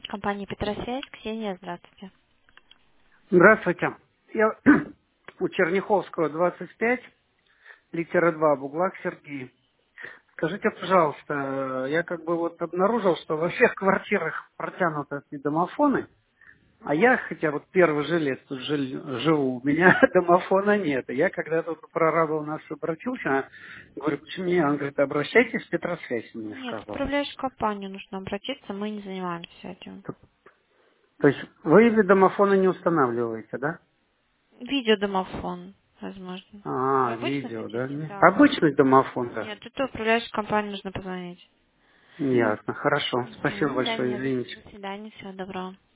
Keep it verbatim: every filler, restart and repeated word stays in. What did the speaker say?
Компания Петросвязь. Ксения, здравствуйте. Здравствуйте. Я у Черняховского двадцать пять, литера два, Буглак Сергей. Скажите, пожалуйста, я как бы вот обнаружил, что во всех квартирах протянуты эти домофоны, а я, хотя вот первый жилец тут жил- живу, у меня домофона нет. И я когда тут прораба у нас обратился, говорю, почему не? Он говорит, обращайтесь в Петросвязь, он мне Нет, в сказал. управляющую компанию нужно обратиться, мы не занимаемся этим. То есть вы домофоны не устанавливаете, да? Видеодомофон, возможно. Вы А, обычно видео, да? хотите? Не- Да. Обычный домофон, да. Нет, это управляющую компанию нужно позвонить. Ясно, хорошо. Спасибо Угу, да, большое, нет. извините. До свидания, всего доброго.